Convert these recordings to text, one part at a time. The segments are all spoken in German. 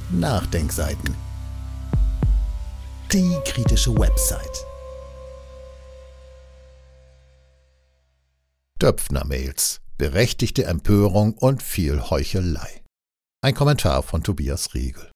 Nachdenkseiten. Die kritische Website. Döpfner-Mails, berechtigte Empörung und viel Heuchelei. Ein Kommentar von Tobias Riegel.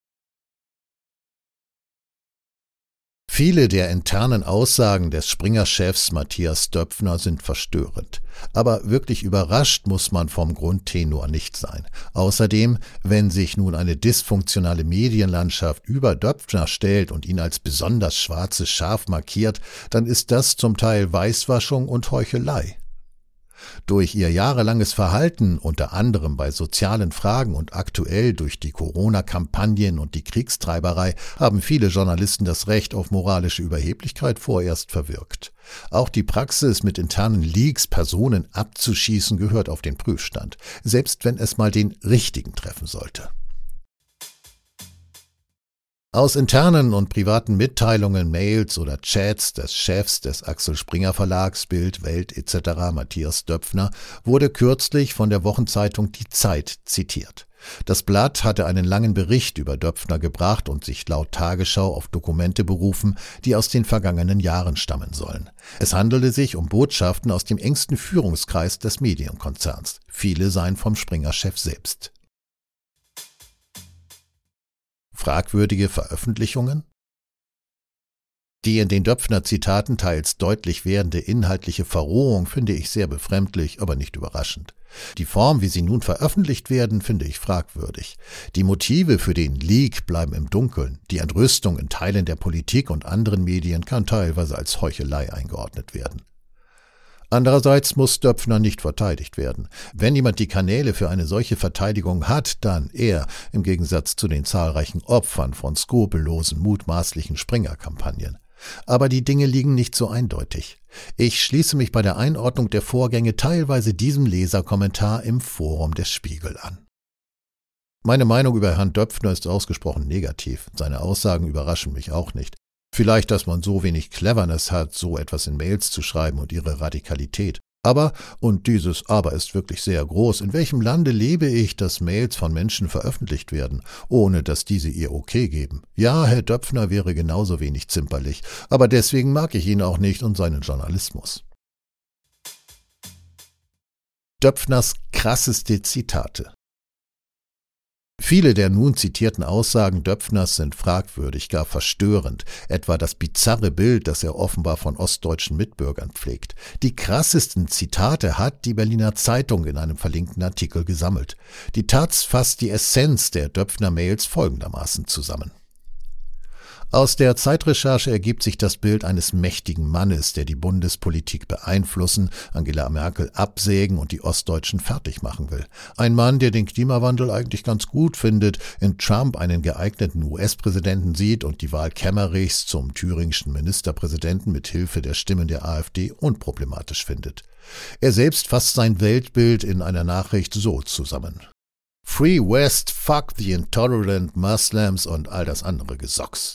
Viele der internen Aussagen des Springer-Chefs Matthias Döpfner sind verstörend. Aber wirklich überrascht muss man vom Grundtenor nicht sein. Außerdem, wenn sich nun eine dysfunktionale Medienlandschaft über Döpfner stellt und ihn als besonders schwarzes Schaf markiert, dann ist das zum Teil Weißwaschung und Heuchelei. Durch ihr jahrelanges Verhalten, unter anderem bei sozialen Fragen und aktuell durch die Corona-Kampagnen und die Kriegstreiberei, haben viele Journalisten das Recht auf moralische Überheblichkeit vorerst verwirkt. Auch die Praxis, mit internen Leaks Personen abzuschießen, gehört auf den Prüfstand, selbst wenn es mal den richtigen treffen sollte. Aus internen und privaten Mitteilungen, Mails oder Chats des Chefs des Axel Springer Verlags, Bild, Welt etc. Matthias Döpfner wurde kürzlich von der Wochenzeitung Die Zeit zitiert. Das Blatt hatte einen langen Bericht über Döpfner gebracht und sich laut Tagesschau auf Dokumente berufen, die aus den vergangenen Jahren stammen sollen. Es handelte sich um Botschaften aus dem engsten Führungskreis des Medienkonzerns. Viele seien vom Springer-Chef selbst. Fragwürdige Veröffentlichungen? Die in den Döpfner-Zitaten teils deutlich werdende inhaltliche Verrohung finde ich sehr befremdlich, aber nicht überraschend. Die Form, wie sie nun veröffentlicht werden, finde ich fragwürdig. Die Motive für den Leak bleiben im Dunkeln. Die Entrüstung in Teilen der Politik und anderen Medien kann teilweise als Heuchelei eingeordnet werden. Andererseits muss Döpfner nicht verteidigt werden. Wenn jemand die Kanäle für eine solche Verteidigung hat, dann er, im Gegensatz zu den zahlreichen Opfern von skrupellosen, mutmaßlichen Springer-Kampagnen. Aber die Dinge liegen nicht so eindeutig. Ich schließe mich bei der Einordnung der Vorgänge teilweise diesem Leserkommentar im Forum des Spiegel an. Meine Meinung über Herrn Döpfner ist ausgesprochen negativ. Seine Aussagen überraschen mich auch nicht. Vielleicht, dass man so wenig Cleverness hat, so etwas in Mails zu schreiben und ihre Radikalität. Aber, und dieses Aber ist wirklich sehr groß, in welchem Lande lebe ich, dass Mails von Menschen veröffentlicht werden, ohne dass diese ihr Okay geben? Ja, Herr Döpfner wäre genauso wenig zimperlich, aber deswegen mag ich ihn auch nicht und seinen Journalismus. Döpfners krasseste Zitate. Viele der nun zitierten Aussagen Döpfners sind fragwürdig, gar verstörend, etwa das bizarre Bild, das er offenbar von ostdeutschen Mitbürgern pflegt. Die krassesten Zitate hat die Berliner Zeitung in einem verlinkten Artikel gesammelt. Die taz fasst die Essenz der Döpfner-Mails folgendermaßen zusammen. Aus der Zeitrecherche ergibt sich das Bild eines mächtigen Mannes, der die Bundespolitik beeinflussen, Angela Merkel absägen und die Ostdeutschen fertig machen will. Ein Mann, der den Klimawandel eigentlich ganz gut findet, in Trump einen geeigneten US-Präsidenten sieht und die Wahl Kemmerichs zum thüringischen Ministerpräsidenten mit Hilfe der Stimmen der AfD unproblematisch findet. Er selbst fasst sein Weltbild in einer Nachricht so zusammen. Free West, fuck the intolerant Muslims und all das andere Gesocks.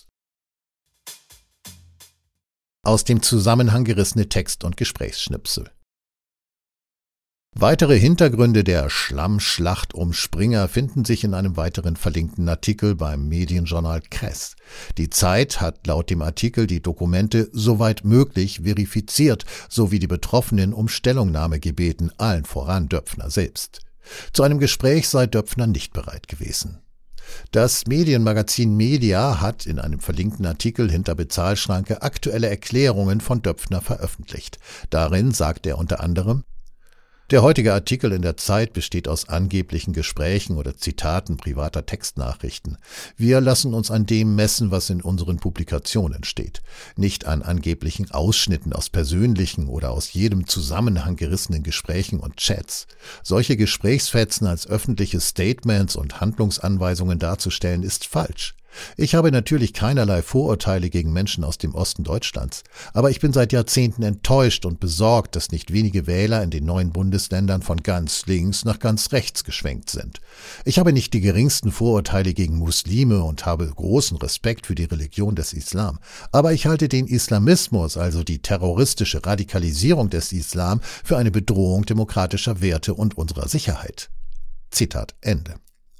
Aus dem Zusammenhang gerissene Text- und Gesprächsschnipsel. Weitere Hintergründe der Schlammschlacht um Springer finden sich in einem weiteren verlinkten Artikel beim Medienjournal Kress. Die Zeit hat laut dem Artikel die Dokumente soweit möglich verifiziert, sowie die Betroffenen um Stellungnahme gebeten, allen voran Döpfner selbst. Zu einem Gespräch sei Döpfner nicht bereit gewesen. Das Medienmagazin Media hat in einem verlinkten Artikel hinter Bezahlschranke aktuelle Erklärungen von Döpfner veröffentlicht. Darin sagt er unter anderem: Der heutige Artikel in der Zeit besteht aus angeblichen Gesprächen oder Zitaten privater Textnachrichten. Wir lassen uns an dem messen, was in unseren Publikationen steht, nicht an angeblichen Ausschnitten aus persönlichen oder aus jedem Zusammenhang gerissenen Gesprächen und Chats. Solche Gesprächsfetzen als öffentliche Statements und Handlungsanweisungen darzustellen, ist falsch. Ich habe natürlich keinerlei Vorurteile gegen Menschen aus dem Osten Deutschlands, aber ich bin seit Jahrzehnten enttäuscht und besorgt, dass nicht wenige Wähler in den neuen Bundesländern von ganz links nach ganz rechts geschwenkt sind. Ich habe nicht die geringsten Vorurteile gegen Muslime und habe großen Respekt für die Religion des Islam, aber ich halte den Islamismus, also die terroristische Radikalisierung des Islam, für eine Bedrohung demokratischer Werte und unserer Sicherheit. Zitat Ende.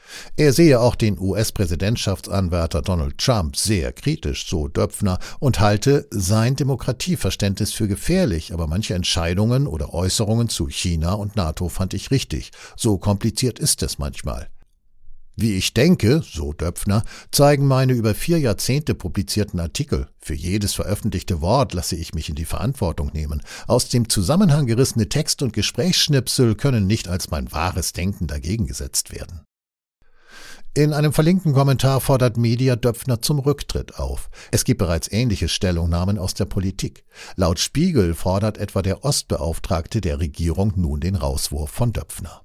Er sehe auch den US-Präsidentschaftsanwärter Donald Trump sehr kritisch, so Döpfner, und halte sein Demokratieverständnis für gefährlich, aber manche Entscheidungen oder Äußerungen zu China und NATO fand ich richtig. So kompliziert ist es manchmal. Wie ich denke, so Döpfner, zeigen meine über 4 Jahrzehnte publizierten Artikel. Für jedes veröffentlichte Wort lasse ich mich in die Verantwortung nehmen. Aus dem Zusammenhang gerissene Text- und Gesprächsschnipsel können nicht als mein wahres Denken dagegen gesetzt werden. In einem verlinkten Kommentar fordert Media Döpfner zum Rücktritt auf. Es gibt bereits ähnliche Stellungnahmen aus der Politik. Laut Spiegel fordert etwa der Ostbeauftragte der Regierung nun den Rauswurf von Döpfner.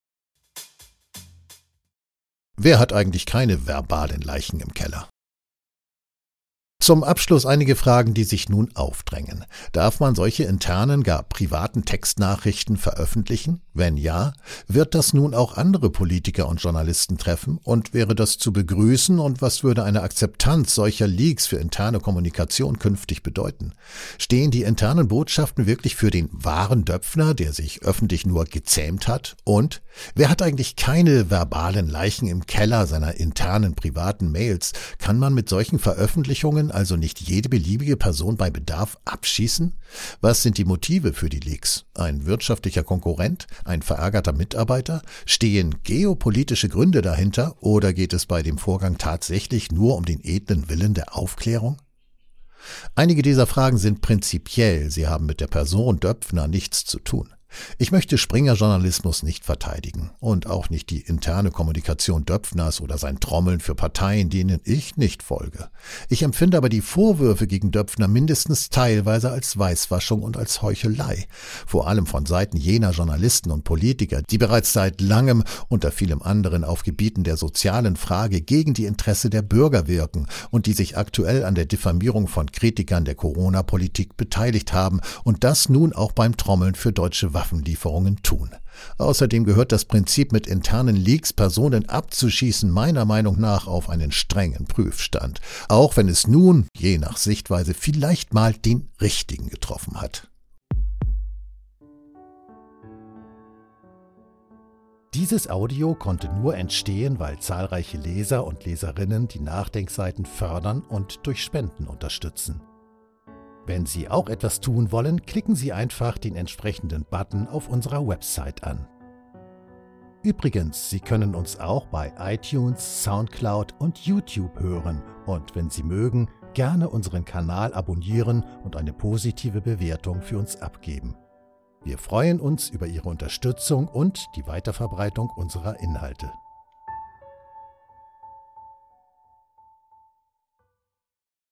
Wer hat eigentlich keine verbalen Leichen im Keller? Zum Abschluss einige Fragen, die sich nun aufdrängen. Darf man solche internen, gar privaten Textnachrichten veröffentlichen? Wenn ja, wird das nun auch andere Politiker und Journalisten treffen? Und wäre das zu begrüßen? Und was würde eine Akzeptanz solcher Leaks für interne Kommunikation künftig bedeuten? Stehen die internen Botschaften wirklich für den wahren Döpfner, der sich öffentlich nur gezähmt hat? Und wer hat eigentlich keine verbalen Leichen im Keller seiner internen privaten Mails? Kann man mit solchen Veröffentlichungen also nicht jede beliebige Person bei Bedarf abschießen? Was sind die Motive für die Leaks? Ein wirtschaftlicher Konkurrent? Ein verärgerter Mitarbeiter? Stehen geopolitische Gründe dahinter? Oder geht es bei dem Vorgang tatsächlich nur um den edlen Willen der Aufklärung? Einige dieser Fragen sind prinzipiell, sie haben mit der Person Döpfner nichts zu tun. Ich möchte Springer-Journalismus nicht verteidigen und auch nicht die interne Kommunikation Döpfners oder sein Trommeln für Parteien, denen ich nicht folge. Ich empfinde aber die Vorwürfe gegen Döpfner mindestens teilweise als Weißwaschung und als Heuchelei, vor allem von Seiten jener Journalisten und Politiker, die bereits seit langem unter vielem anderen auf Gebieten der sozialen Frage gegen die Interesse der Bürger wirken und die sich aktuell an der Diffamierung von Kritikern der Corona-Politik beteiligt haben und das nun auch beim Trommeln für deutsche Waffenlieferungen tun. Außerdem gehört das Prinzip, mit internen Leaks Personen abzuschießen, meiner Meinung nach auf einen strengen Prüfstand, auch wenn es nun, je nach Sichtweise, vielleicht mal den Richtigen getroffen hat. Dieses Audio konnte nur entstehen, weil zahlreiche Leser und Leserinnen die Nachdenkseiten fördern und durch Spenden unterstützen. Wenn Sie auch etwas tun wollen, klicken Sie einfach den entsprechenden Button auf unserer Website an. Übrigens, Sie können uns auch bei iTunes, Soundcloud und YouTube hören und wenn Sie mögen, gerne unseren Kanal abonnieren und eine positive Bewertung für uns abgeben. Wir freuen uns über Ihre Unterstützung und die Weiterverbreitung unserer Inhalte.